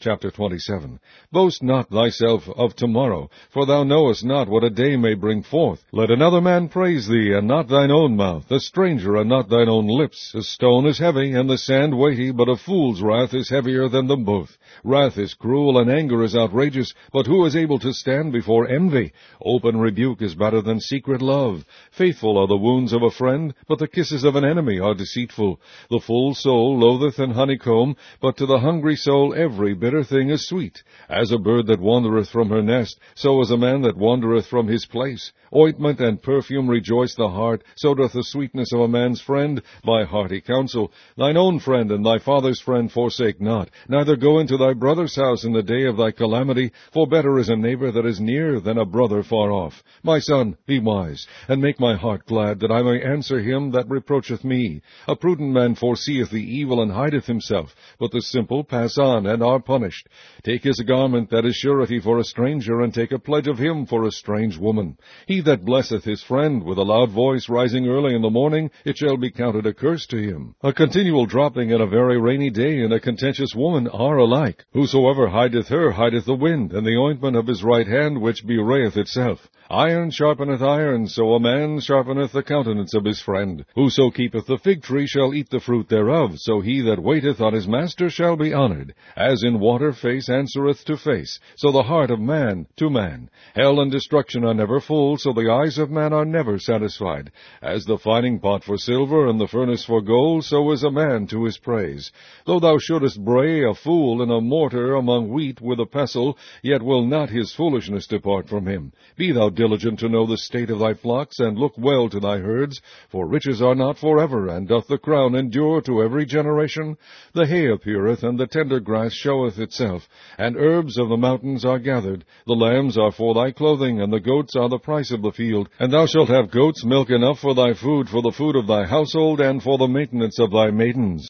Chapter 27. Boast not thyself of tomorrow, for thou knowest not what a day may bring forth. Let another man praise thee, and not thine own mouth, a stranger, and not thine own lips. A stone is heavy, and the sand weighty, but a fool's wrath is heavier than them both. Wrath is cruel, and anger is outrageous, but who is able to stand before envy? Open rebuke is better than secret love. Faithful are the wounds of a friend, but the kisses of an enemy are deceitful. The full soul loatheth an honeycomb, but to the hungry soul every bitter thing is sweet. As a bird that wandereth from her nest, so is a man that wandereth from his place. Ointment and perfume rejoice the heart, so doth the sweetness of a man's friend by hearty counsel. Thine own friend and thy father's friend forsake not, neither go into thy brother's house in the day of thy calamity, for better is a neighbor that is near than a brother far off. My son, be wise, and make my heart glad, that I may answer him that reproacheth me. A prudent man foreseeth the evil and hideth himself, but the simple pass on and are punished. Take his garment that is surety for a stranger, and take a pledge of him for a strange woman. He that blesseth his friend with a loud voice rising early in the morning, it shall be counted a curse to him. A continual dropping and a very rainy day and a contentious woman are alike. Whosoever hideth her hideth the wind, and the ointment of his right hand which bewrayeth itself. Iron sharpeneth iron, so a man sharpeneth the countenance of his friend. Whoso keepeth the fig tree shall eat the fruit thereof, so he that waiteth on his master shall be honored. As in water face answereth to face, so the heart of man to man. Hell and destruction are never full, so the eyes of man are never satisfied. As the fining pot for silver and the furnace for gold, so is a man to his praise. Though thou shouldest bray a fool in a mortar among wheat with a pestle, yet will not his foolishness depart from him. Be thou diligent to know the state of thy flocks, and look well to thy herds, for riches are not forever, and doth the crown endure to every generation? The hay appeareth, and the tender grass showeth itself, and herbs of the mountains are gathered. The lambs are for thy clothing, and the goats are the price of the field. And thou shalt have goats' milk enough for thy food, for the food of thy household, and for the maintenance of thy maidens.